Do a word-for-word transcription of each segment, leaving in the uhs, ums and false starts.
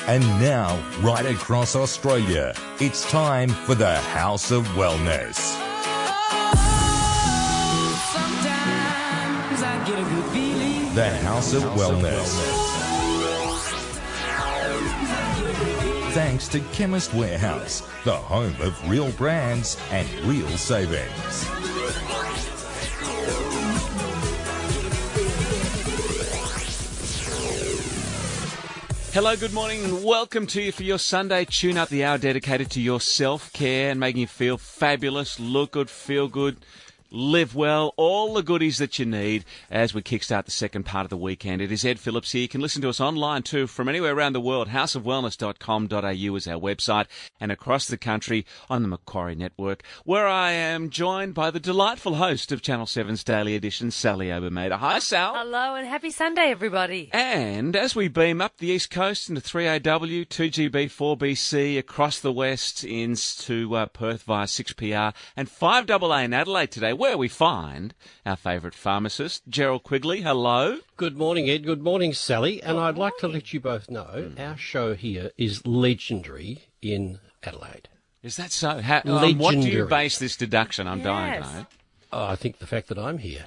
And now, right across Australia, it's time for the House of Wellness. Sometimes I get a good feeling. The House of Wellness. Thanks to Chemist Warehouse, the home of real brands and real savings. Hello, good morning, and welcome to you for your Sunday tune-up, the hour dedicated to your self-care and making you feel fabulous, look good, feel good, live well, all the goodies that you need as we kickstart the second part of the weekend. It is Ed Phillips here. You can listen to us online too from anywhere around the world. house of wellness dot com dot a u is our website, and across the country on the Macquarie Network, where I am joined by the delightful host of Channel seven's Daily Edition, Sally Obermader. Hi, Sal. Hello and happy Sunday, everybody. And as we beam up the East Coast into three A W, two G B, four B C, across the West into uh, Perth via six P R, and five A A in Adelaide today, where we find our favourite pharmacist, Gerald Quigley. Hello. Good morning, Ed. Good morning, Sally. And I'd like to let you both know our show here is legendary in Adelaide. Is that so? How, um, what do you base this deduction? I'm Yes. dying to know. Oh, I think the fact that I'm here.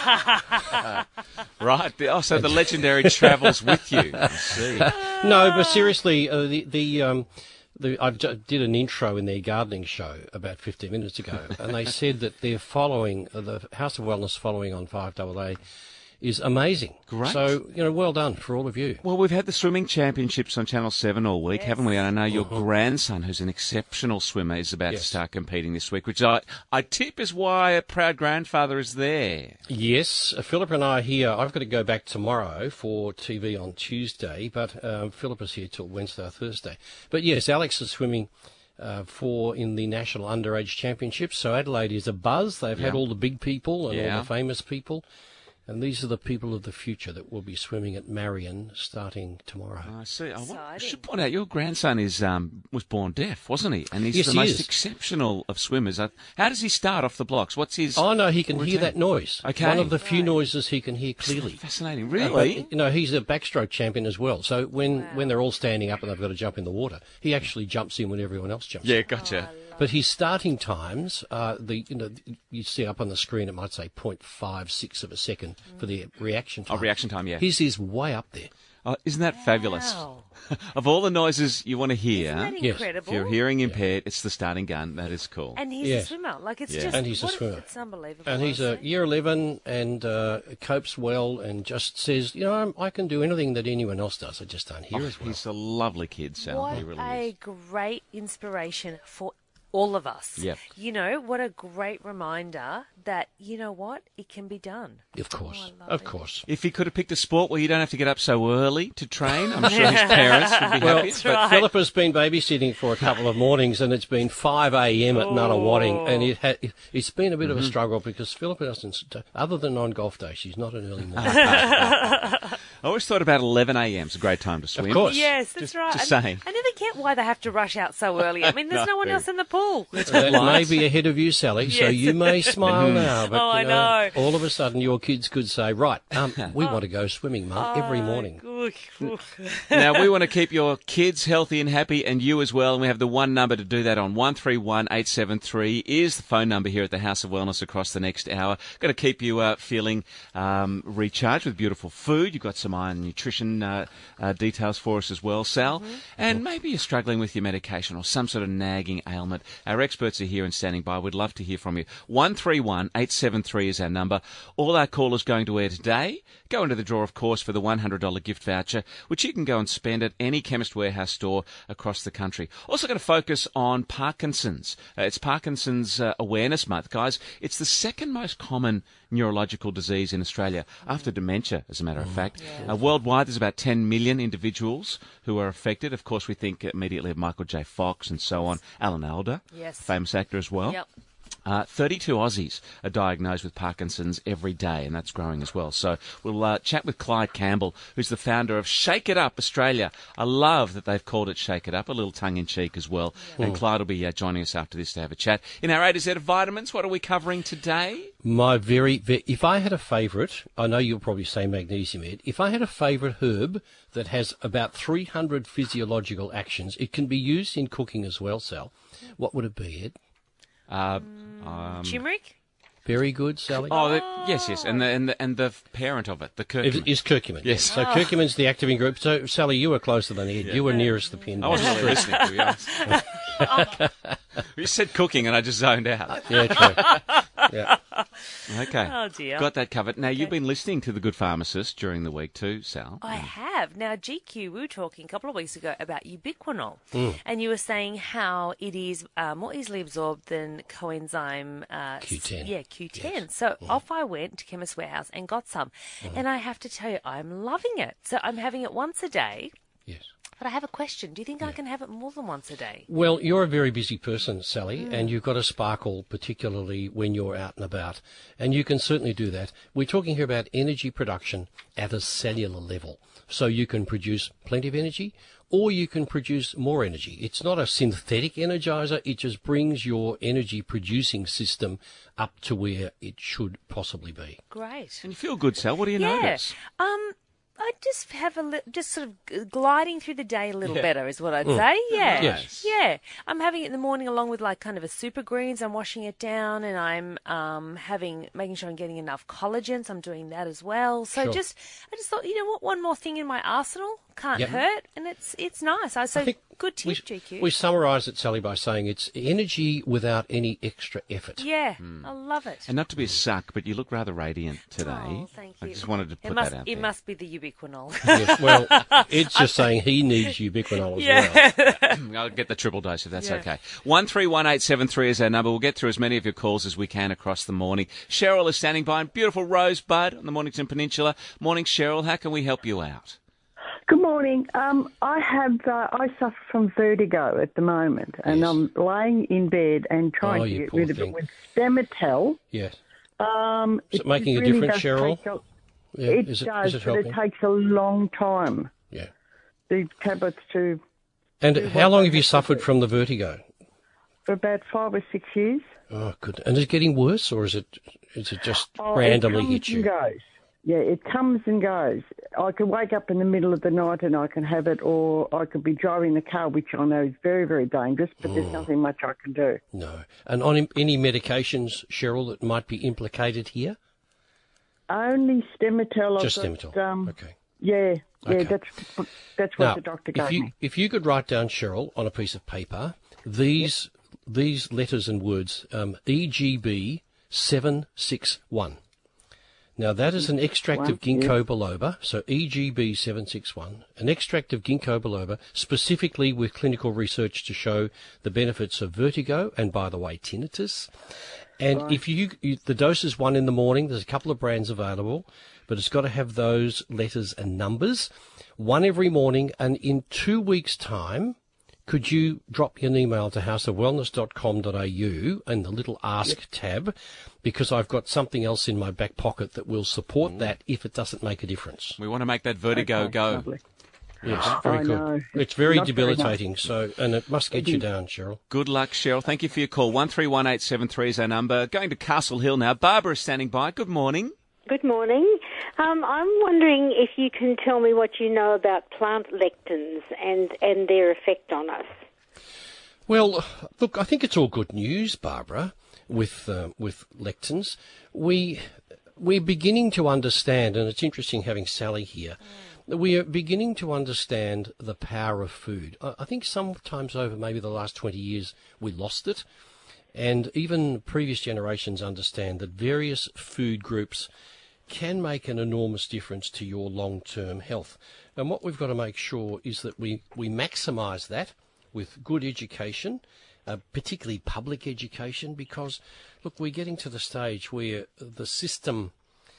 Right. Oh, so the legendary travels with you. I see. No, but seriously, uh, the the um, the I d- did an intro in their gardening show about fifteen minutes ago, and they said that they're following uh, the House of Wellness following on five A A is amazing. Great. So you know, well done for all of you. Well, we've had the swimming championships on Channel seven all week, haven't we? And I know your Uh-huh. grandson, who's an exceptional swimmer, is about to Yes. start competing this week, which I, I tip is why a proud grandfather is there. Yes, uh, Philip and I are here. I've got to go back tomorrow for T V on Tuesday, but um, Philip is here till Wednesday or Thursday. But yes, Alex is swimming uh, for in the National Underage Championships. So Adelaide is a buzz. They've had Yeah. all the big people and Yeah. all the famous people. And these are the people of the future that will be swimming at Marion starting tomorrow. I see. I, wa- I Exciting. should point out your grandson is um, was born deaf, wasn't he? And he's Yes, the he most is. exceptional of swimmers. Uh, How does he start off the blocks? What's his? Oh, no, he can routine? hear that noise. Okay. One of the few noises he can hear clearly. Fascinating. Uh, Really? But, you know, he's a backstroke champion as well. So when, when they're all standing up and they've got to jump in the water, he actually jumps in when everyone else jumps yeah, in. gotcha. But his starting times, uh, the you know, you see up on the screen, it might say zero point five six of a second for the reaction time. Oh, reaction time, yeah. His is way up there. Oh, isn't that fabulous? Wow. Of all the noises you want to hear, Isn't that Yes. incredible? if you're hearing impaired, it's the starting gun. That is cool. And he's Yes. a swimmer. Like, it's Yeah. just... And he's a what- swimmer. It's unbelievable. And he's a honestly. year eleven and uh, copes well and just says, you know, I'm, I can do anything that anyone else does. I just don't hear Oh, as well. he's a lovely kid, Sal. What He really a is. great inspiration for all of us. Yep. You know, what a great reminder that, you know what, it can be done. Of course, Oh, I love of it. course. If he could have picked a sport where you don't have to get up so early to train, I'm sure his parents would be Well, happy. but right. Philip has been babysitting for a couple of mornings, and it's been five a.m. at Nunawading, and it ha- it, it's been a bit Mm-hmm. of a struggle because Philip doesn't, other than on golf day, she's not an early morning. I always thought about eleven a.m. is a great time to swim. Of course. Yes, that's Just- right. just And saying. I never get why they have to rush out so early. I mean, there's no, No. one else in the pool. That may be ahead of you, Sally, so Yes. you may smile now, but Oh, I you know, know. all of a sudden your kids could say, right, um, we want to go swimming, Mum, every morning. Ooh, ooh. Now, we want to keep your kids healthy and happy, and you as well, and we have the one number to do that on. one three one eight seven three is the phone number here at the House of Wellness across the next hour. Going to keep you uh, feeling um, recharged with beautiful food. You've got some iron nutrition uh, uh, details for us as well, Sal. And maybe you're struggling with your medication or some sort of nagging ailment. Our experts are here and standing by. We'd love to hear from you. one three one eight seven three is our number. All our callers going to air today go into the draw, of course, for the one hundred dollars gift voucher, which you can go and spend at any Chemist Warehouse store across the country. Also going to focus on Parkinson's. Uh, it's Parkinson's uh, Awareness Month, guys. It's the second most common neurological disease in Australia, after dementia, as a matter of fact. Uh, worldwide, there's about ten million individuals who are affected. Of course, we think immediately of Michael J. Fox and so on. Alan Alda, Yes. famous actor as well. Yep. Uh, thirty-two Aussies are diagnosed with Parkinson's every day, and that's growing as well. So we'll uh, chat with Clyde Campbell, who's the founder of Shake It Up Australia. I love that they've called it Shake It Up, a little tongue-in-cheek as well. Yeah. And Clyde will be uh, joining us after this to have a chat. In our A to Z of vitamins, what are we covering today? My very, very if I had a favourite, I know you'll probably say magnesium, Ed. If I had a favourite herb that has about three hundred physiological actions, it can be used in cooking as well, Sal. What would it be, Ed? Uh, um, Turmeric? Very good, Sally. Oh, the, yes, yes, and the, and the and the parent of it, the curcumin. It is curcumin. Yes. So curcumin's the activating group. So Sally, you were closer than Ed. Yeah. You were nearest the pin. I wasn't really listening, to be honest. You said cooking, and I just zoned out. Yeah, true. Yeah. Okay. Oh, dear. Got that covered. Now, you've been listening to The Good Pharmacist during the week too, Sal. I have. Now, G Q, we were talking a couple of weeks ago about ubiquinol, Mm. and you were saying how it is uh, more easily absorbed than coenzyme uh, Q ten. Yeah, Q ten. Yes. So off I went to Chemist Warehouse and got some, and I have to tell you, I'm loving it. So I'm having it once a day. Yes. But I have a question. Do you think I can have it more than once a day? Well, you're a very busy person, Sally, mm. and you've got a sparkle, particularly when you're out and about, and you can certainly do that. We're talking here about energy production at a cellular level. So you can produce plenty of energy, or you can produce more energy. It's not a synthetic energizer. It just brings your energy-producing system up to where it should possibly be. Great. And you feel good, Sal. What do you yeah. notice? Um, I just have a li- just sort of g- gliding through the day a little Yeah. better is what I'd Mm. say. Yeah, Yes. yeah. I'm having it in the morning along with like kind of a super greens. I'm washing it down and I'm um having making sure I'm getting enough collagen. So I'm doing that as well. So Sure. just I just thought, you know what, one more thing in my arsenal can't Yep. hurt, and it's it's nice. I so I think good tip, we, G Q. we summarise it, Sally, by saying it's energy without any extra effort. yeah, I love it. And not to be a suck, but you look rather radiant today. Oh, thank you. I just wanted to put it must that out it there. must be the ubiquinol. Yes, well, it's just saying he needs ubiquinol as yeah. well. I'll get the triple dose if that's Yeah. okay. One three one eight seven three is our number. We'll get through as many of your calls as we can across the morning. Cheryl is standing by in beautiful Rosebud on the Mornington Peninsula. Morning, Cheryl. How can we help you out? Good morning. Um, I have uh, I suffer from vertigo at the moment, and Yes. I'm laying in bed and trying Oh, to you get poor rid of thing. it with Stemetel. Yes. Um, Is it making a really difference, does Cheryl? take a- Yeah. It is it, does, is it but helping? it takes a long time. Yeah. The tablets to And do how what long I have you have to suffered do. from the vertigo? for about five or six years. Oh, good. And is it getting worse, or is it is it just Oh, randomly it comes hit you? and goes. Yeah, it comes and goes. I can wake up in the middle of the night and I can have it, or I could be driving the car, which I know is very, very dangerous, but Mm. there's nothing much I can do. No. And on im- any medications, Cheryl, that might be implicated here? Only Stemetel. Just I've got, Stemetel. Um, Okay. Yeah, yeah, Okay. that's that's what Now, the doctor if gave you me. if you could write down, Cheryl, on a piece of paper these these letters and words, um, E G B seven six one. Now that is an extract of One, ginkgo biloba, so E G B seven six one, an extract of ginkgo biloba, specifically with clinical research to show the benefits of vertigo and, by the way, tinnitus. And if you, you, the dose is one in the morning, there's a couple of brands available, but it's got to have those letters and numbers, one every morning, and in two weeks' time, could you drop me an email to house of wellness dot com dot a u and the little Ask tab, because I've got something else in my back pocket that will support that if it doesn't make a difference. We want to make that vertigo Okay, go. lovely. Yes, very I good. know. It's very Not very debilitating, so and it must get you down, Cheryl. Good luck, Cheryl. Thank you for your call. one three one eight seven three is our number. Going to Castle Hill now. Barbara is standing by. Good morning. Good morning. Um, I'm wondering if you can tell me what you know about plant lectins and, and their effect on us. Well, look, I think it's all good news, Barbara, with uh, with lectins. We we're beginning to understand, and it's interesting having Sally here. We are beginning to understand the power of food. I, I think sometimes over maybe the last twenty years we lost it, and even previous generations understand that various food groups can make an enormous difference to your long-term health. And what we've got to make sure is that we, we maximise that with good education, uh, particularly public education, because, look, we're getting to the stage where the system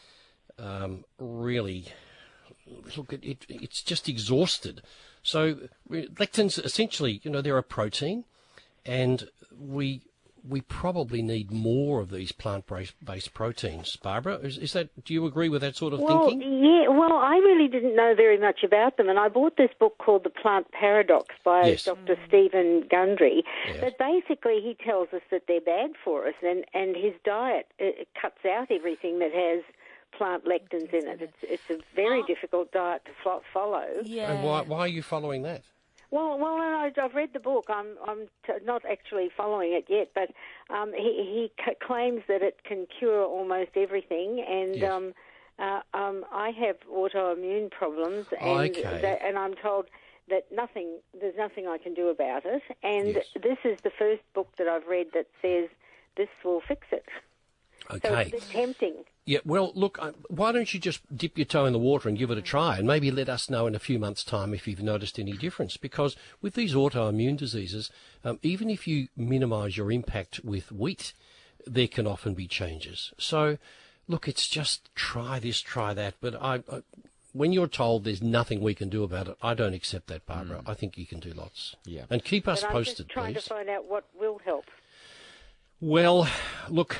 um, really, look, it, it, it's just exhausted. So lectins, essentially, you know, they're a protein, and we we probably need more of these plant-based proteins. Barbara, is, is that? Do you agree with that sort of well, thinking? Yeah, well, I really didn't know very much about them, and I bought this book called The Plant Paradox by Yes. Doctor Stephen Gundry. Yes. But basically, he tells us that they're bad for us, and, and his diet it cuts out everything that has plant lectins in it. It's, it's a very difficult diet to fo- follow. Yeah. And why, why are you following that? Well, well, I, I've read the book. I'm, I'm t- not actually following it yet, but um, he, he c- claims that it can cure almost everything, and Yes. um, uh, um, I have autoimmune problems, and Okay. that, and I'm told that nothing, there's nothing I can do about it, and Yes. this is the first book that I've read that says this will fix it. So Okay. it's a bit tempting. Yeah, well, look, uh, why don't you just dip your toe in the water and give it a try, and maybe let us know in a few months' time if you've noticed any difference. Because with these autoimmune diseases, um, even if you minimise your impact with wheat, there can often be changes. So, look, it's just try this, try that. But I, I, when you're told there's nothing we can do about it, I don't accept that, Barbara. I think you can do lots. Yeah. And keep us But I'm posted, just trying please. to find out what will help. Well, look,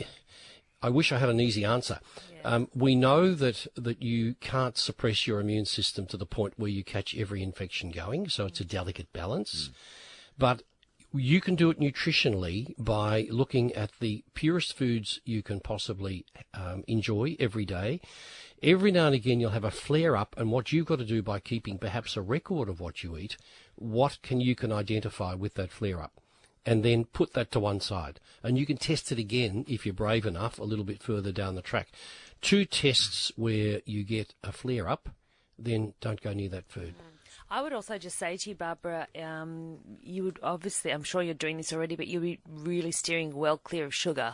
I wish I had an easy answer. Um, we know that, that you can't suppress your immune system to the point where you catch every infection going, so it's a delicate balance. But you can do it nutritionally by looking at the purest foods you can possibly um, enjoy every day. Every now and again you'll have a flare-up, and what you've got to do by keeping perhaps a record of what you eat, what can you can identify with that flare-up? And then put that to one side. And you can test it again, if you're brave enough, a little bit further down the track. Two tests where you get a flare-up, then don't go near that food. I would also just say to you, Barbara, um, you would obviously, I'm sure you're doing this already, but you'll be really steering well clear of sugar.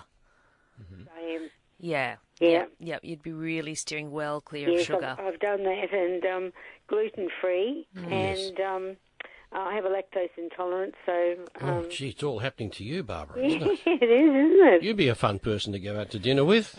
I am. Yeah. Yeah. Yeah, you'd be really steering well clear Yes, of sugar. I've, I've done that, and um, gluten-free, Yes. and um, I have a lactose intolerance, so... Um, Oh, gee, it's all happening to you, Barbara, isn't it? it is, isn't it? You'd be a fun person to go out to dinner with.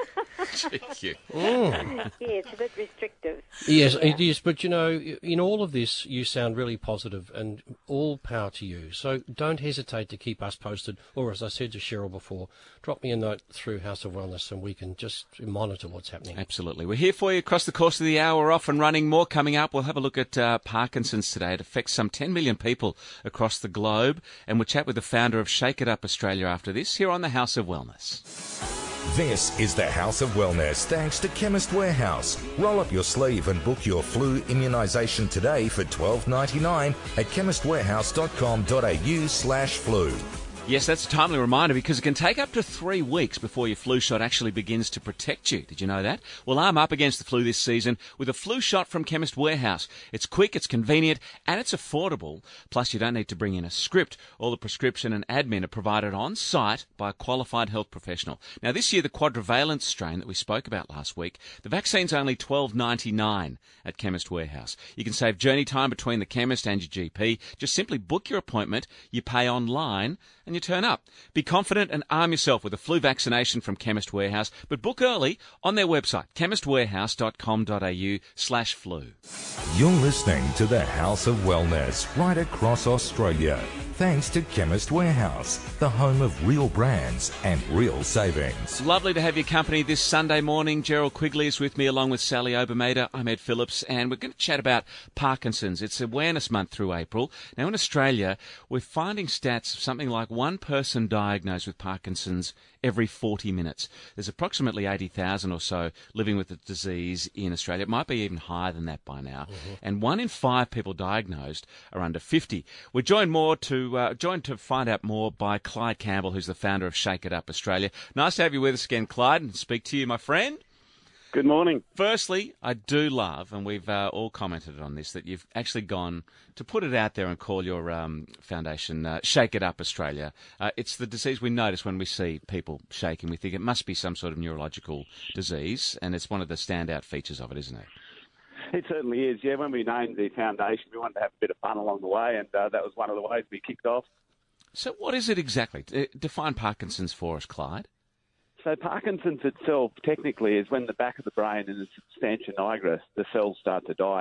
Thank you. Yeah, it's a bit restrictive. Yes, it is. But, you know, in all of this, you sound really positive, and all power to you. So don't hesitate to keep us posted. Or, as I said to Cheryl before, drop me a note through House of Wellness and we can just monitor what's happening. Absolutely. We're here for you across the course of the hour. We're off and running. More coming up. We'll have a look at uh, Parkinson's today. It affects some ten million people across the globe. And we'll chat with the founder of Shake It Up Australia after this, here on the House of Wellness. This is the House of Wellness, thanks to Chemist Warehouse. Roll up your sleeve and book your flu immunisation today for twelve ninety-nine at chemist warehouse dot com dot a u slash flu. Yes, that's a timely reminder because it can take up to three weeks before your flu shot actually begins to protect you. Did you know that? Well, arm up against the flu this season with a flu shot from Chemist Warehouse. It's quick, it's convenient, and it's affordable. Plus, you don't need to bring in a script. All the prescription and admin are provided on site by a qualified health professional. Now, this year, the quadrivalent strain that we spoke about last week, the vaccine's only twelve ninety-nine at Chemist Warehouse. You can save journey time between the chemist and your G P. Just simply book your appointment, you pay online, and you turn up. Be confident and arm yourself with a flu vaccination from Chemist Warehouse, but book early on their website, chemist warehouse dot com dot a u slash flu. You're listening to the House of Wellness right across Australia, thanks to Chemist Warehouse, the home of real brands and real savings. Lovely to have your company this Sunday morning. Gerald Quigley is with me along with Sally Obermader. I'm Ed Phillips, and we're going to chat about Parkinson's. It's Awareness Month through April. Now in Australia, we're finding stats of something like one person diagnosed with Parkinson's every forty minutes. There's approximately eighty thousand or so living with the disease in Australia. It might be even higher than that by now. Mm-hmm. And one in five people diagnosed are under fifty. We're joined more to uh, joined to find out more by Clyde Campbell, who's the founder of Shake It Up Australia. Nice to have you with us again, Clyde, and speak to you, my friend. Good morning. Firstly, I do love, and we've uh, all commented on this, that you've actually gone to put it out there and call your um, foundation uh, Shake It Up Australia. Uh, it's the disease we notice when we see people shaking. We think it must be some sort of neurological disease, and it's one of the standout features of it, isn't it? It certainly is, yeah. When we named the foundation, we wanted to have a bit of fun along the way, and uh, that was one of the ways we kicked off. So what is it exactly? D- define Parkinson's for us, Clyde. So Parkinson's itself, technically, is when the back of the brain and the substantia nigra, the cells start to die.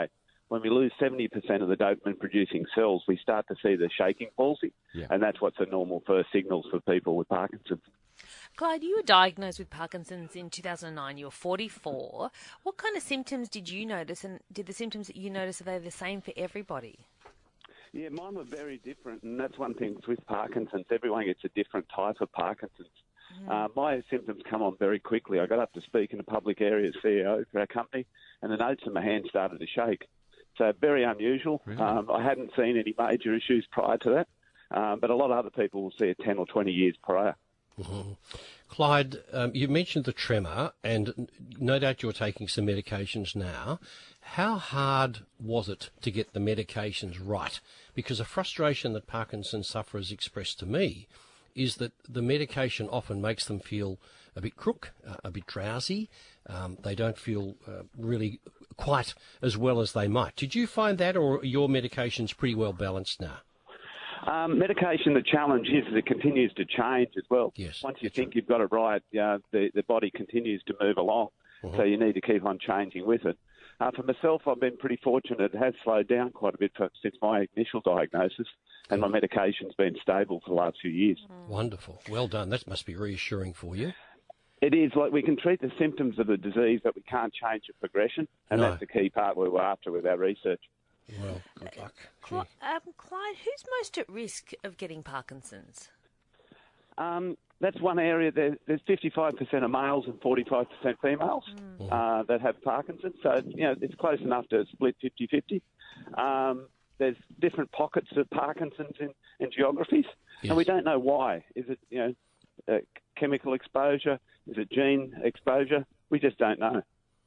when we lose seventy percent of the dopamine-producing cells, we start to see the shaking palsy, Yeah. and that's what's the normal first signals for people with Parkinson's. Clyde, you were diagnosed with Parkinson's in two thousand nine. You were forty-four. What kind of symptoms did you notice, and did the symptoms that you noticed, are they the same for everybody? Yeah, mine were very different, and that's one thing with Parkinson's. Everyone gets a different type of Parkinson's. Mm. Uh, my symptoms come on very quickly. I got up to speak in a public area as C E O for our company, and the notes in my hand started to shake. So very unusual. Really? Um, I hadn't seen any major issues prior to that, um, but a lot of other people will see it ten or twenty years prior. Mm-hmm. Clyde, um, you mentioned the tremor, and no doubt you're taking some medications now. How hard was it to get the medications right? Because a frustration that Parkinson's sufferers express to me is that the medication often makes them feel a bit crook, uh, a bit drowsy. Um, they don't feel uh, really quite as well as they might. Did you find that, or are your medications pretty well balanced now? Um, medication, the challenge is that it continues to change as well. Yes, Once you think you've got it right, uh, the, the body continues to move along, uh-huh. so you need to keep on changing with it. Uh, for myself, I've been pretty fortunate. It has slowed down quite a bit for, since my initial diagnosis, and my medication's been stable for the last few years. Wonderful. Well done. That must be reassuring for you. It is. Like, we can treat the symptoms of the disease, but we can't change the progression, and No. that's the key part we we're after with our research. Well, good luck. Cl- um, Clyde, who's most at risk of getting Parkinson's? Um, that's one area. There, there's fifty-five percent of males and forty-five percent females Mm. uh, that have Parkinson's. So, you know, it's close enough to split fifty-fifty. Um, there's different pockets of Parkinson's in, in geographies, Yes. and we don't know why. Is it, you know, uh, chemical exposure? Is it gene exposure? We just don't know.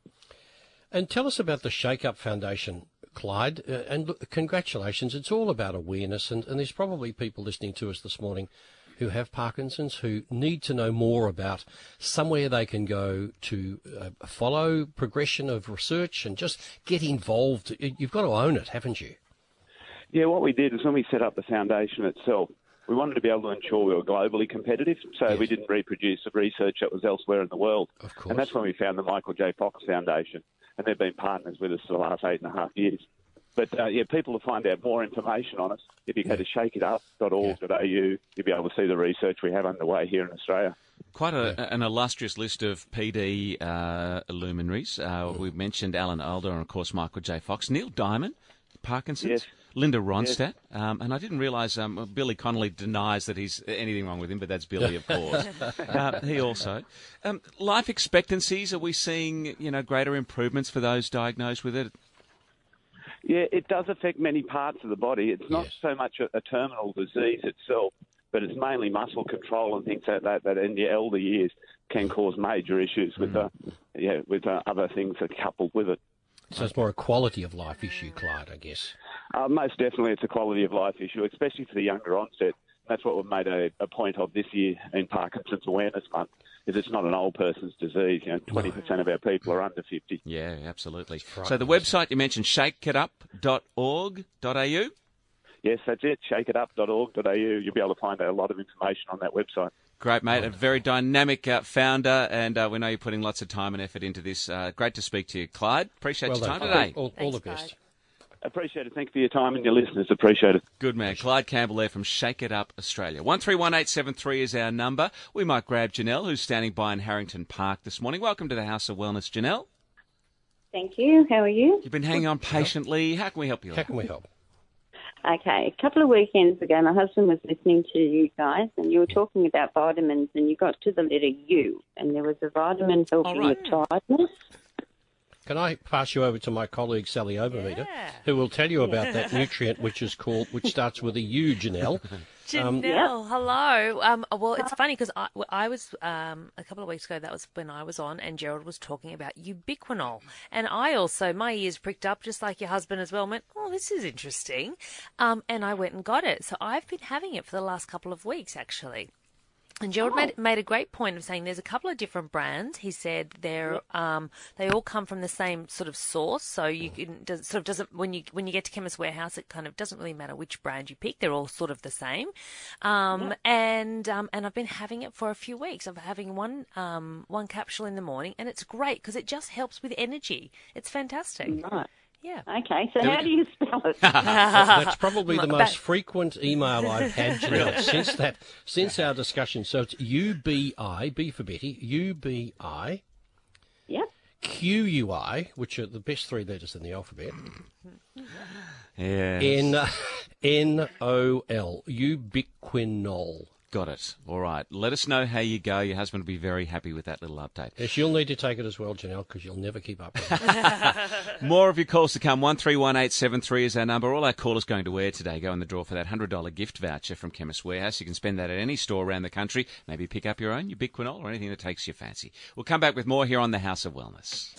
And tell us about the Shake Up Foundation, Clyde. Uh, and look, congratulations. It's all about awareness. And, and there's probably people listening to us this morning who have Parkinson's who need to know more about somewhere they can go to uh, follow progression of research and just get involved. You've got to own it, haven't you? Yeah, what we did is when we set up the foundation itself, we wanted to be able to ensure we were globally competitive, so Yes. we didn't reproduce the research that was elsewhere in the world. Of course. And that's when we found the Michael J. Fox Foundation, and they've been partners with us for the last eight and a half years. But, uh, yeah, people will find out more information on us. If you go to shake it up dot org dot a u, you'll be able to see the research we have underway here in Australia. Quite a, an illustrious list of P D uh, luminaries. Uh, we've mentioned Alan Alda and, of course, Michael J. Fox. Neil Diamond, Parkinson's. Yes. Linda Ronstadt. Um, and I didn't realise um, Billy Connolly denies that he's anything wrong with him, but that's Billy, of course. uh, he also. Um, life expectancies, are we seeing, you know, greater improvements for those diagnosed with it? Yeah, it does affect many parts of the body. It's not Yes. so much a, a terminal disease itself, but it's mainly muscle control and things like that that in the elder years can cause major issues with, uh, yeah, with uh, other things that are coupled with it. So it's more a quality of life issue, Clyde, I guess. Uh, most definitely, it's a quality of life issue, especially for the younger onset. That's what we've made a, a point of this year in Parkinson's Awareness Month, is it's not an old person's disease. You know, twenty percent of our people are under fifty. Yeah, absolutely. So frightening, the website you mentioned, shake it up dot org dot a u? Yes, that's it, shake it up dot org dot a u. You'll be able to find a lot of information on that website. Great, mate. A very dynamic uh, founder, and uh, we know you're putting lots of time and effort into this. Uh, great to speak to you, Clyde. Appreciate Well your time done. today. All, all the Thanks, best. Appreciate it. Thank you for your time, and your listeners appreciate it. Good man. Clyde Campbell there from Shake It Up Australia. one three one eight seven three is our number. We might grab Janelle, who's standing by in Harrington Park this morning. Welcome to the House of Wellness, Janelle. Thank you. How are you? You've been hanging on patiently. How can we help you? How can we help? Okay, a couple of weekends ago, my husband was listening to you guys, and you were talking about vitamins, and you got to the letter U, and there was a vitamin helping All right. with tiredness. Can I pass you over to my colleague Sally Overmeter, Yeah. who will tell you about that nutrient which is called, which starts with a U, Janelle. Janelle, hello. Um, well, it's funny because I, I was um, a couple of weeks ago. That was when I was on, and Gerald was talking about ubiquinol, and I also my ears pricked up just like your husband as well. And went, oh, this is interesting, um, and I went and got it. So I've been having it for the last couple of weeks, actually. And Gerald made, made a great point of saying there's a couple of different brands. He said they're um, they all come from the same sort of source, so you can does, sort of doesn't when you when you get to Chemist Warehouse, it kind of doesn't really matter which brand you pick. They're all sort of the same. Um, and um, and I've been having it for a few weeks. I'm having one um, one capsule in the morning, and it's great because it just helps with energy. It's fantastic. Right. Yeah. Okay, so There how we do you spell it? That's probably the But- most frequent email I've had, Janelle, Really? since that since our discussion. So it's U B I, B for Betty, U B I, Yep. Q U I, which are the best three letters in the alphabet, Yes. N N O L, ubiquinol. Got it. All right. Let us know how you go. Your husband will be very happy with that little update. Yes, you'll need to take it as well, Janelle, because you'll never keep up with it. More of your calls to come. one three one eight seven three is our number. All our callers going to air today go in the draw for that one hundred dollars gift voucher from Chemist Warehouse. You can spend that at any store around the country. Maybe pick up your own ubiquinol or anything that takes your fancy. We'll come back with more here on the House of Wellness.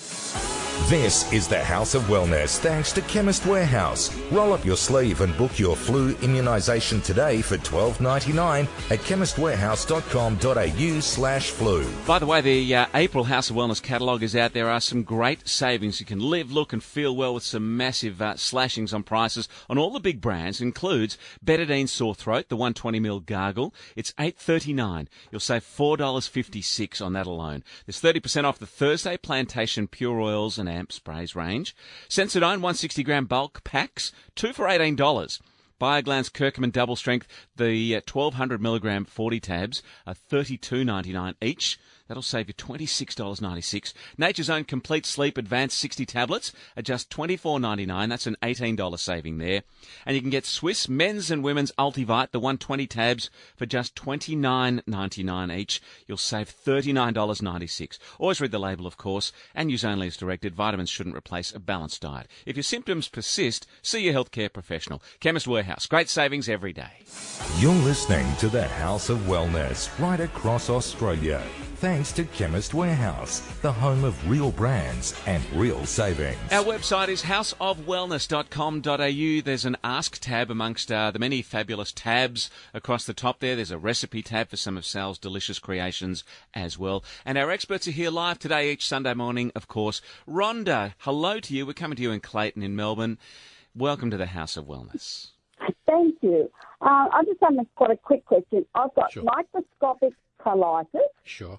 This is the House of Wellness thanks to Chemist Warehouse. Roll up your sleeve and book your flu immunisation today for twelve ninety-nine at chemist warehouse dot com dot a u slash flu. By the way, the uh, April House of Wellness catalogue is out. There are some great savings. You can live, look and feel well with some massive uh, slashings on prices on all the big brands. It includes Betadine Sore Throat, the one hundred twenty milliliter gargle. It's eight dollars thirty-nine. You'll save four dollars fifty-six on that alone. There's thirty percent off the Thursday Plantation Pure Oils and Amp Sprays range. Sensodyne one hundred sixty gram bulk packs, two for eighteen dollars. Bioglance Curcumin Double Strength, the uh, twelve hundred milligram forty tabs, are thirty-two ninety-nine each. That'll save you twenty-six dollars ninety-six. Nature's Own Complete Sleep Advanced sixty tablets are just twenty-four ninety-nine. That's an eighteen dollars saving there. And you can get Swiss Men's and Women's Ultivite, the one hundred twenty tabs, for just twenty-nine ninety-nine each. You'll save thirty-nine dollars ninety-six. Always read the label, of course, and use only as directed. Vitamins shouldn't replace a balanced diet. If your symptoms persist, see your healthcare professional. Chemist Warehouse. Great savings every day. You're listening to the House of Wellness right across Australia. Thanks to Chemist Warehouse, the home of real brands and real savings. Our website is house of wellness dot com dot a u. There's an Ask tab amongst uh, the many fabulous tabs across the top there. There's a recipe tab for some of Sal's delicious creations as well. And our experts are here live today each Sunday morning, of course. Rhonda, hello to you. We're coming to you in Clayton in Melbourne. Welcome to the House of Wellness. Thank you. Uh, I just have quite a quick question. I've got Sure. microscopic colitis, Sure.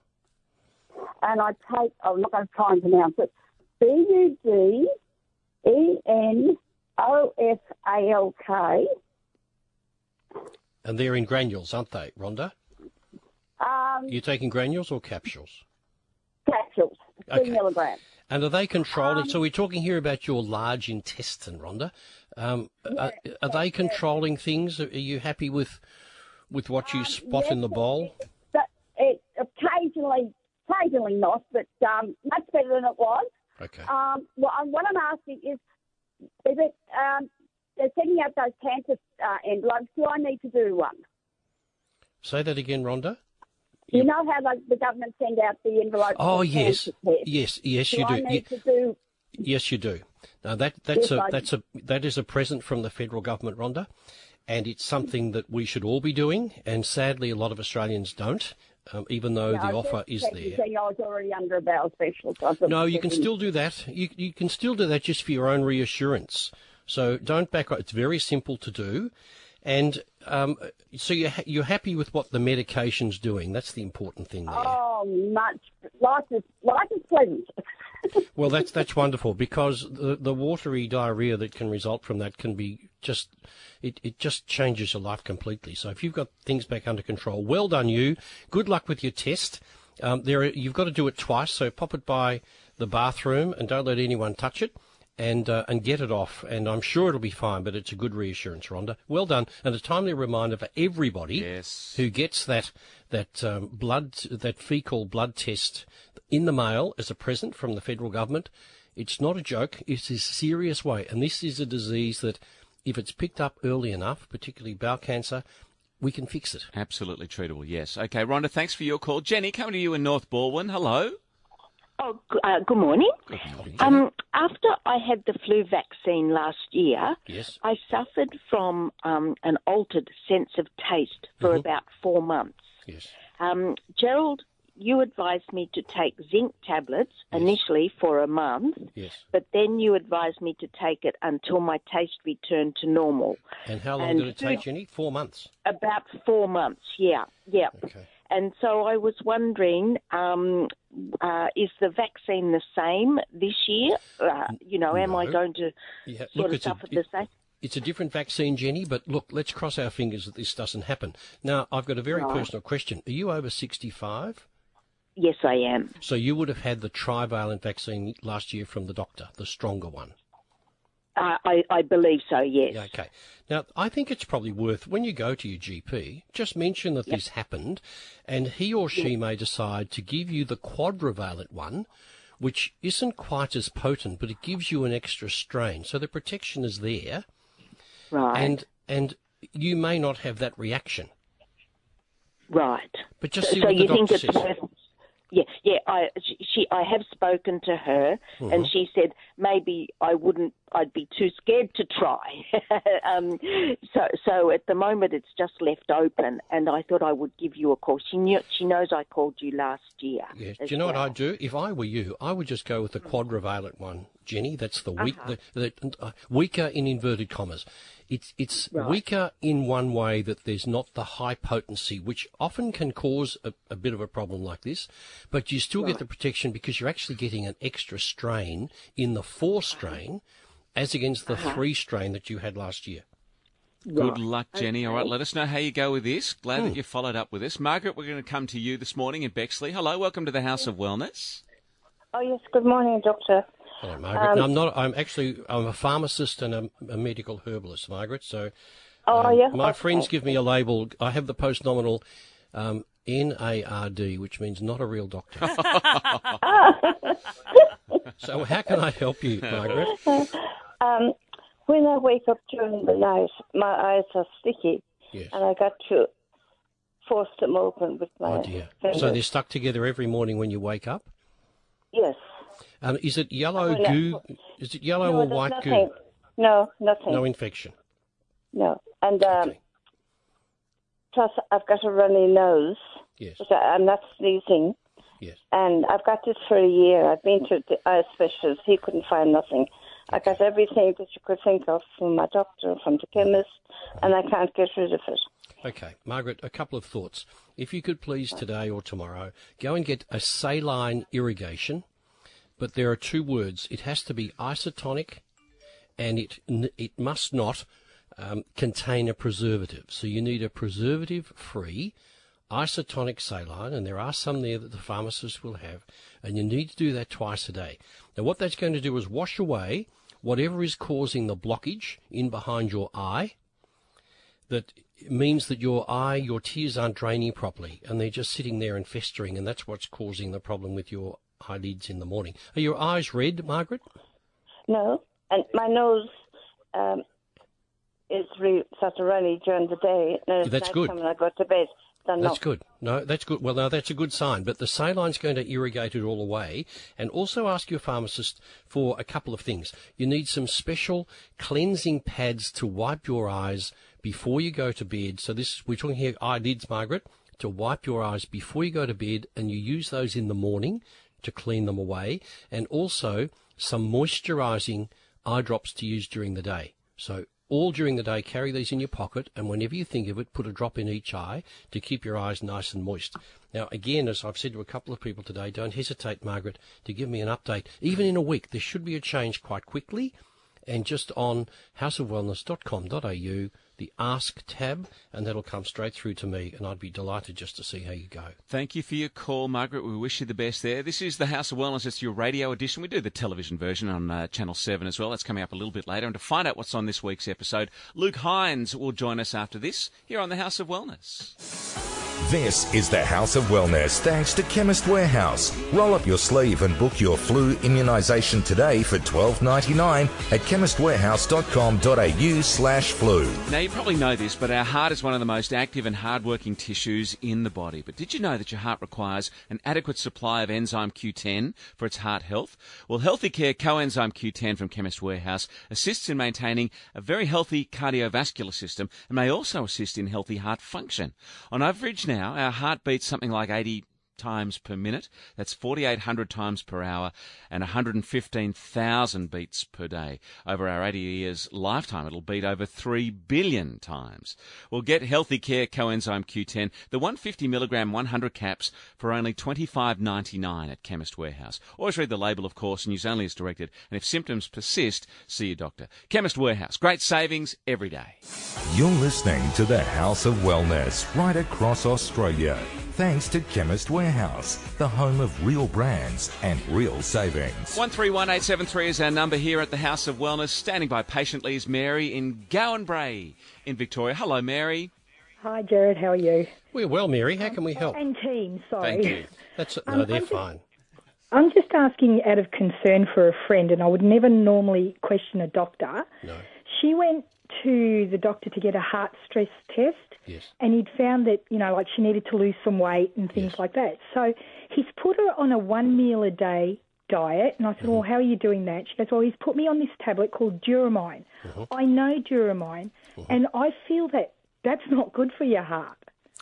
and I take, I'm not going to try and pronounce it, B U D E N O F A L K. And they're in granules, aren't they, Rhonda? Um, You're taking granules or capsules? capsules, three Okay. milligrams. And are they controlling? so we're talking here about your large intestine, Rhonda. Um, are, are they controlling things? Are you happy with with what you spot yes, in the bowl? But it occasionally, occasionally not, but um, much better than it was. Okay. Um, well, um, what I'm asking is, is it um, they're sending out those cancer uh, envelopes? Do I need to do one? Say that again, Rhonda. You know how the, the government send out the envelopes? Oh for yes, cancer tests? yes, yes, Do you I do. need Ye- to do? Yes, you do. Now that that's Yes, a I do. that's a that is a present from the federal government, Rhonda, and it's something that we should all be doing. And sadly, a lot of Australians don't, um, even though No, the I offer just is checked there. and saying I was already under a bowel specialist. So I thought No, it you can was- still do that. You you can still do that just for your own reassurance. So don't back up. It's very simple to do, and um, so you're ha- you're happy with what the medication's doing. That's the important thing there. Oh, much. Life is life is pleasant. Well, that's that's wonderful because the the watery diarrhea that can result from that can be just it, it just changes your life completely. So if you've got things back under control, well done you. Good luck with your test. Um, there are, you've got to do it twice. So pop it by the bathroom and don't let anyone touch it. And uh, and get it off, and I'm sure it'll be fine. But it's a good reassurance, Rhonda. Well done, and a timely reminder for everybody Yes. who gets that that um, blood that fecal blood test in the mail as a present from the federal government. It's not a joke. It's a serious way, and this is a disease that, if it's picked up early enough, particularly bowel cancer, we can fix it. Absolutely treatable, yes. Okay, Rhonda, thanks for your call. Jenny, coming to you in North Baldwin. Hello. Oh, g- uh, good morning. Good morning. Um, after I had the flu vaccine last year, Yes. I suffered from um, an altered sense of taste for Mhm. about four months. Yes. Um, Gerald, you advised me to take zinc tablets Yes. initially for a month, Yes. but then you advised me to take it until my taste returned to normal. And how long And did it take, food- Jenny? Four months. About four months, yeah, yeah. Okay. and so I was wondering, um, uh, is the vaccine the same this year? Uh, you know, am No. I going to Yeah, sort look, of it's a- suffer the same? It's a different vaccine, Jenny, but look, let's cross our fingers that this doesn't happen. Now, I've got a very Right. personal question. Are you over sixty-five? Yes, I am. So you would have had the trivalent vaccine last year from the doctor, the stronger one. Uh, I, I believe so, yes. Yeah, okay. Now, I think it's probably worth, when you go to your G P, just mention that Yep. this happened, and he or she may decide to give you the quadrivalent one, which isn't quite as potent, but it gives you an extra strain. So the protection is there, Right. and and you may not have that reaction. Right. But just so, see so what you the think doctor it's says. worth? Yeah, yeah. I she, she I have spoken to her, Mhm. and she said maybe I wouldn't. I'd be too scared to try. um, so so at the moment it's just left open, and I thought I would give you a call. She knew she knows I called you last year. Yeah. Do as you know well. what I'd do? If I were you, I would just go with the quadrivalent one, Jenny. That's the weak, Uh-huh. the, the uh, weaker in inverted commas. It's it's Right. weaker in one way that there's not the high potency, which often can cause a, a bit of a problem like this. But you still get Right. the protection because you're actually getting an extra strain in the four strain, as against the Uh-huh. three strain that you had last year. Good luck, Jenny. All right, Okay. let us know how you go with this. Glad Hmm. that you followed up with us. Margaret, we're going to come to you this morning in Bexley. Hello, welcome to the House of Wellness. Oh, yes. Good morning, Doctor. Hello, Margaret. Um, No, I'm not. I'm actually. I'm a pharmacist and a, a medical herbalist, Margaret. So, Oh, um, yeah? my Okay. friends give me a label. I have the postnominal um, N A R D, which means not a real doctor. So, how can I help you, Margaret? Um, when I wake up during the night, my eyes are sticky, Yes. and I got to force them open with my Oh dear. fingers. So they're stuck together every morning when you wake up. Yes. Um, is it yellow Oh, yeah. goo? Is it yellow no, or there's white nothing. goo? No, nothing. No infection. No. And um, Okay. plus, I've got a runny nose. Yes. But I- I'm not sneezing. Yes. And I've got this for a year. I've been to the eye specialist. He couldn't find nothing. I got everything that you could think of from my doctor, from the chemist, and I can't get rid of it. Okay, Margaret, a couple of thoughts. If you could please today or tomorrow go and get a saline irrigation, but there are two words. It has to be isotonic, and it it must not um, contain a preservative. So you need a preservative-free isotonic saline, and there are some there that the pharmacist will have, and you need to do that twice a day. Now, what that's going to do is wash away whatever is causing the blockage in behind your eye. That means that your eye, your tears aren't draining properly, and they're just sitting there and festering, and that's what's causing the problem with your eyelids in the morning. Are your eyes red, Margaret? No, and my nose um, is re- sort of runny during the day. And at That's night good. time when I go to bed, then That's not. good. No, that's good. Well, no, that's a good sign. But the saline's going to irrigate it all away. And also ask your pharmacist for a couple of things. You need some special cleansing pads to wipe your eyes before you go to bed. So this, we're talking here eyelids, Margaret, to wipe your eyes before you go to bed, and you use those in the morning to clean them away. And also some moisturising eye drops to use during the day. So all during the day, carry these in your pocket, and whenever you think of it, put a drop in each eye to keep your eyes nice and moist. Now, again, as I've said to a couple of people today, don't hesitate, Margaret, to give me an update. Even in a week, there should be a change quite quickly. And just on house of wellness dot com dot a u, the Ask tab, and that'll come straight through to me, and I'd be delighted just to see how you go. Thank you for your call, Margaret. We wish you the best there. This is the House of Wellness. It's your radio edition. We do the television version on uh, Channel seven as well. That's coming up a little bit later. And to find out what's on this week's episode, Luke Hines will join us after this here on the House of Wellness. This is the House of Wellness, thanks to Chemist Warehouse. Roll up your sleeve and book your flu immunisation today for twelve ninety-nine at chemist warehouse dot com dot a u slash flu. Now, you probably know this, but our heart is one of the most active and hard-working tissues in the body. But did you know that your heart requires an adequate supply of enzyme Q ten for its heart health? Well, Healthy Care Coenzyme Q ten from Chemist Warehouse assists in maintaining a very healthy cardiovascular system and may also assist in healthy heart function. On average now, our heart beats something like eighty times per minute. That's forty-eight hundred times per hour and one hundred fifteen thousand beats per day. Over our eighty years lifetime, it'll beat over three billion times. Well, get Healthy Care Coenzyme Q ten, the one hundred fifty milligram one hundred caps for only twenty-five ninety-nine at Chemist Warehouse. Always read the label, of course, and use only as directed. And if symptoms persist, see your doctor. Chemist Warehouse. Great savings every day. You're listening to the House of Wellness right across Australia. Thanks to Chemist Warehouse, the home of real brands and real savings. one three one eight seven three is our number here at the House of Wellness. Standing by patiently is Mary in Gowan Bray in Victoria. Hello, Mary. Hi, Jared. How are you? We're well, Mary. How can we help? And team, sorry. Thank you. That's no, Um, they're I'm just- fine. I'm just asking out of concern for a friend, and I would never normally question a doctor. No. She went to the doctor to get a heart stress test, Yes. and he'd found that, you know, like she needed to lose some weight and things Yes. like that. So he's put her on a one meal a day diet, and I said, Mm-hmm. well, how are you doing that? She goes, well, he's put me on this tablet called Duramine. Mm-hmm. I know Duramine, and I feel that that's not good for your heart.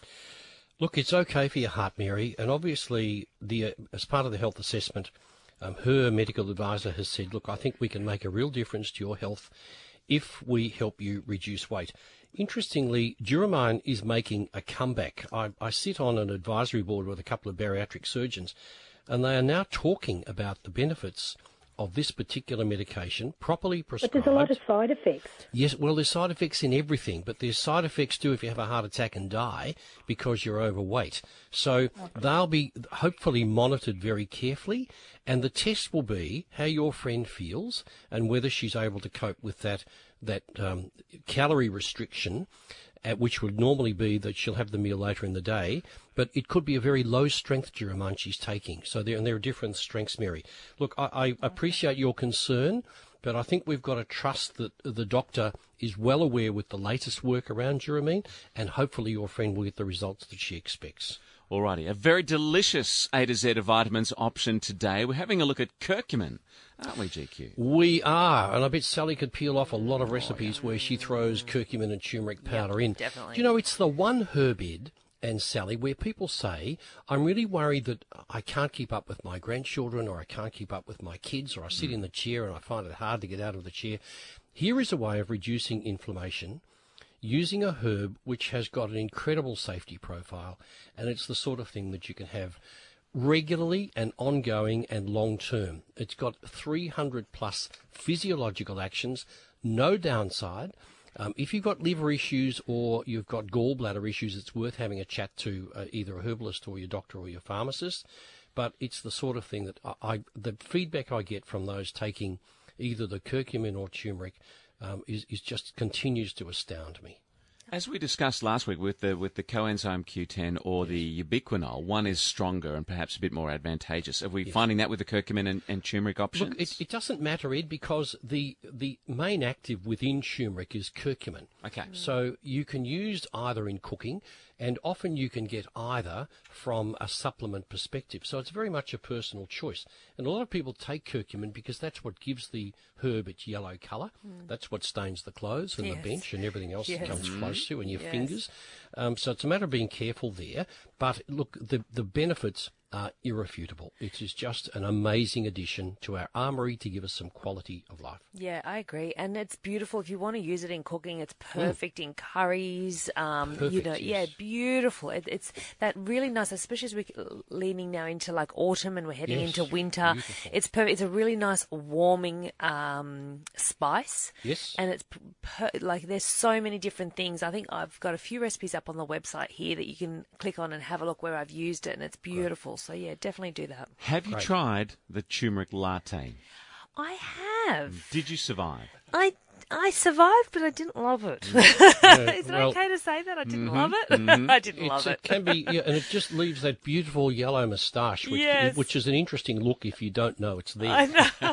Look, it's okay for your heart, Mary, and obviously, the uh, as part of the health assessment, um, her medical advisor has said, look, I think we can make a real difference to your health if we help you reduce weight. Interestingly, Duramine is making a comeback. I, I sit on an advisory board with a couple of bariatric surgeons, and they are now talking about the benefits of this particular medication, properly prescribed. But there's a lot of side effects. Yes, well, there's side effects in everything, but there's side effects too if you have a heart attack and die because you're overweight. So okay. They'll be hopefully monitored very carefully, and the test will be how your friend feels and whether she's able to cope with that that um, calorie restriction, uh, which would normally be that she'll have the meal later in the day, but it could be a very low-strength Duramine she's taking. So there, and there are different strengths, Mary. Look, I, I appreciate your concern, but I think we've got to trust that the doctor is well aware with the latest work around Duramine, and hopefully your friend will get the results that she expects. Alrighty, a very delicious A to Z of vitamins option today. We're having a look at curcumin, aren't we, G Q? We are, and I bet Sally could peel off a lot of recipes where she throws curcumin and turmeric powder Yep, in. definitely. Do you know, it's the one herb, Ed and Sally, where people say, I'm really worried that I can't keep up with my grandchildren, or I can't keep up with my kids, or I sit in the chair and I find it hard to get out of the chair. Here is a way of reducing inflammation using a herb which has got an incredible safety profile, and it's the sort of thing that you can have regularly and ongoing and long term. It's got three hundred plus physiological actions, no downside. Um, if you've got liver issues or you've got gallbladder issues, it's worth having a chat to uh, either a herbalist or your doctor or your pharmacist. But it's the sort of thing that I, I the feedback I get from those taking either the curcumin or turmeric um, is, is just continues to astound me. As we discussed last week with the with the coenzyme Q ten or the ubiquinol, one is stronger and perhaps a bit more advantageous. Are we Yes. finding that with the curcumin and, and turmeric options? Look, it, it doesn't matter, Ed, because the the main active within turmeric is curcumin. Okay. So you can use either in cooking, and often you can get either from a supplement perspective. So it's very much a personal choice. And a lot of people take curcumin because that's what gives the herb its yellow colour. Mm. That's what stains the clothes and Yes. the bench and everything else Yes. that comes Mhm. close to, and your Yes. fingers. Um, so it's a matter of being careful there. But look, the, the benefits are irrefutable. It is just an amazing addition to our armoury to give us some quality of life. Yeah, I agree, and it's beautiful. If you want to use it in cooking, it's perfect in curries. Um, you Perfect, know, yeah, yes. beautiful. It, it's that really nice, especially as we're leaning now into like autumn and we're heading Yes, into winter. beautiful. It's per- It's a really nice warming um, spice. Yes. and it's p- per- like there's so many different things. I think I've got a few recipes up on the website here that you can click on and have a look where I've used it, and it's beautiful. So yeah, definitely do that. Have you Great. tried the turmeric latte? I have. Did you survive? I I survived, but I didn't love it. Is Yeah, it well- okay to say that? I didn't Mhm, love it. mhm. I didn't It's, love it. It can be, yeah, and it just leaves that beautiful yellow moustache, which, Yes. which is an interesting look if you don't know it's there. I know.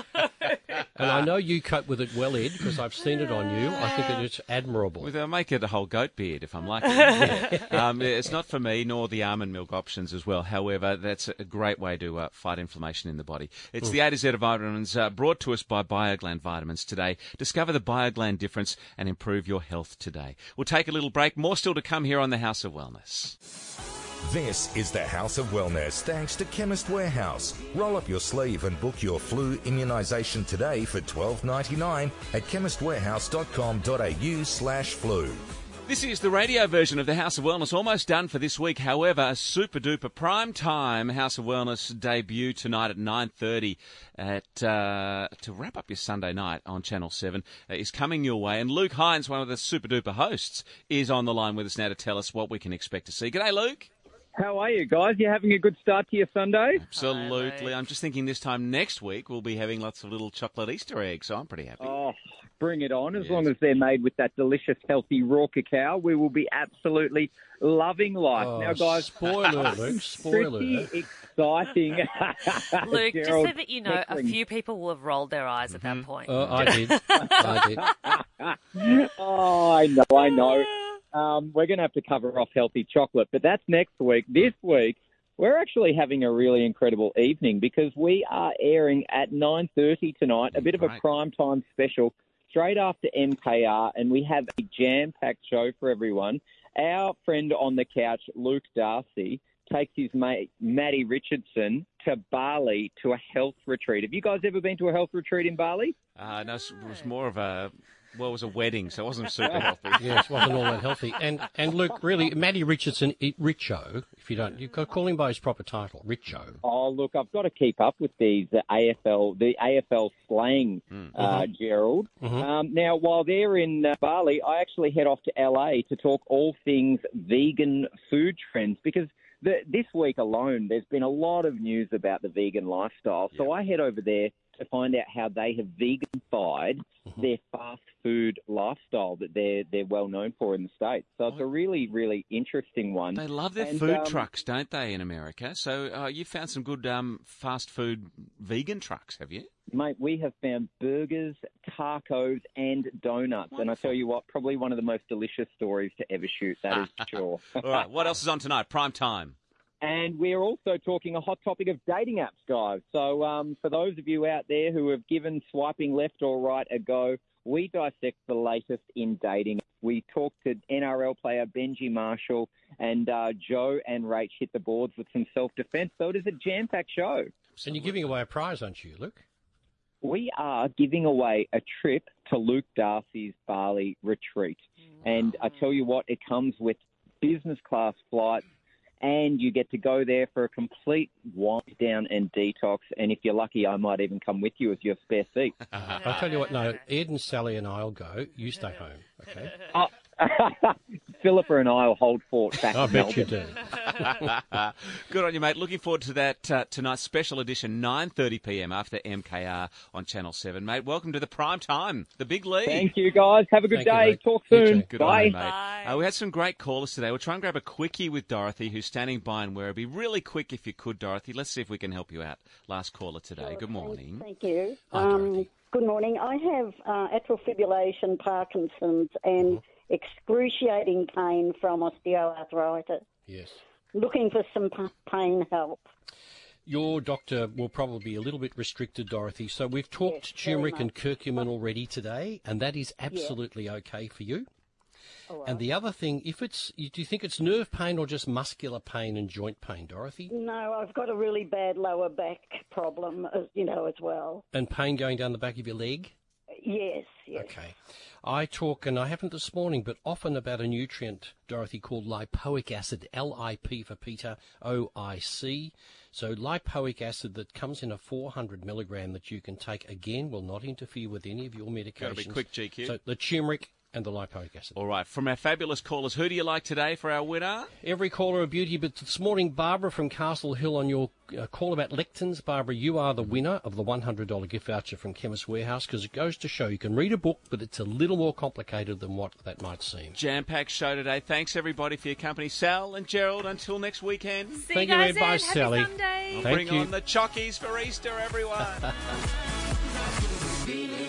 And I know you cope with it well, Ed, because I've seen it on you. I think that it's admirable. With I'll make it a whole goat beard if I'm lucky. um, it's not for me, nor the almond milk options as well. However, that's a great way to uh, fight inflammation in the body. It's Mm. the A to Z of vitamins uh, brought to us by BioGland Vitamins today. Discover the BioGland difference and improve your health today. We'll take a little break. More still to come here on the House of Wellness. This is the House of Wellness, thanks to Chemist Warehouse. Roll up your sleeve and book your flu immunisation today for twelve ninety-nine at chemistwarehouse.com.au slash flu. This is the radio version of the House of Wellness, almost done for this week. However, a super-duper prime-time House of Wellness debut tonight at nine thirty at, uh, to wrap up your Sunday night on Channel seven uh, is coming your way. And Luke Hines, one of the super-duper hosts, is on the line with us now to tell us what we can expect to see. G'day, Luke. How are you guys? You having a good start to your Sunday? Absolutely. I'm just thinking this time next week we'll be having lots of little chocolate Easter eggs, so I'm pretty happy. Oh, bring it on. As Yes. long as they're made with that delicious, healthy raw cacao, we will be absolutely loving life. Oh, now, guys, spoiler, Luke, spoiler. pretty exciting. Luke, just Gerald so that you know, a heckling. few people will have rolled their eyes at that point. Uh, I did. I did. Oh, I know, I know. Um, we're going to have to cover off healthy chocolate, but that's next week. This week, we're actually having a really incredible evening because we are airing at nine thirty tonight, a bit of a Great. prime time special, straight after M K R, and we have a jam-packed show for everyone. Our friend on the couch, Luke Darcy, takes his mate, Maddie Richardson, to Bali to a health retreat. Have you guys ever been to a health retreat in Bali? Uh, no, it was more of a, well, it was a wedding, so it wasn't super healthy. Yes, wasn't all that healthy. And and Luke, really, Matty Richardson, it- Richo, if you don't, you've got to call him by his proper title, Richo. Oh, look, I've got to keep up with these uh, A F L, the A F L slang, uh, Gerald. Um, now, while they're in uh, Bali, I actually head off to L A to talk all things vegan food trends because the, this week alone, there's been a lot of news about the vegan lifestyle. So I head over there to find out how they have veganified their fast food lifestyle that they're they're well known for in the States. So it's a really, really interesting one. They love their And, food um, trucks, don't they, in America? So uh, you found some good um, fast food vegan trucks, have you? Mate, we have found burgers, tacos, and donuts. And I tell you what, probably one of the most delicious stories to ever shoot, that is sure. All right, what else is on tonight? Prime time. And we're also talking a hot topic of dating apps, guys. So um, for those of you out there who have given swiping left or right a go, we dissect the latest in dating. We talked to N R L player Benji Marshall, and uh, Joe and Rach hit the boards with some self-defense. So it is a jam-packed show. And you're giving away a prize, aren't you, Luke? We are giving away a trip to Luke Darcy's Bali retreat. And I tell you what, it comes with business class flights, and you get to go there for a complete wind down and detox. And if you're lucky, I might even come with you as your spare seat. I'll tell you what, no, Ed and Sally and I'll go. You stay home, okay? Oh, Philippa and I will hold fort back I in bet you Melbourne. do. Good on you, mate. Looking forward to that uh, tonight's special edition, nine thirty p m after M K R on Channel seven. Mate, welcome to the prime time, the big league. Thank you, guys. Have a good Thank you, day. mate. Talk You soon. too. Good Bye. on you, mate. Uh, we had some great callers today. We'll try and grab a quickie with Dorothy, who's standing by in Werribee. Really quick if you could, Dorothy. Let's see if we can help you out. Last caller today. Good morning. Thank you. Hi, Um, Dorothy. good morning. I have uh, atrial fibrillation, Parkinson's, and excruciating pain from osteoarthritis. Yes. Looking for some p- pain help. Your doctor will probably be a little bit restricted, Dorothy. So we've talked Yes, very turmeric and curcumin already today, and that is absolutely okay for you. And the other thing, if it's, do you think it's nerve pain or just muscular pain and joint pain, Dorothy? No, I've got a really bad lower back problem, uh, you know, as well. And pain going down the back of your leg? Yes, yes. Okay. I talk, and I haven't this morning, but often about a nutrient, Dorothy, called lipoic acid, L I P for Peter, O I C. So lipoic acid that comes in a four hundred milligram that you can take, again, will not interfere with any of your medications. Got to be quick, G Q. So the turmeric and the lipoic acid. All right, from our fabulous callers, who do you like today for our winner? Every caller a beauty, but this morning, Barbara from Castle Hill, on your uh, call about lectins, Barbara, you are the winner of the one hundred dollars gift voucher from Chemist Warehouse, because it goes to show you can read a book, but it's a little more complicated than what that might seem. Jam-packed show today. Thanks, everybody, for your company. Sal and Gerald, until next weekend. See Thank you you, guys Ed. Bye, then. Sally. Happy Sunday. We'll Thank bring you. on the chockies for Easter, everyone.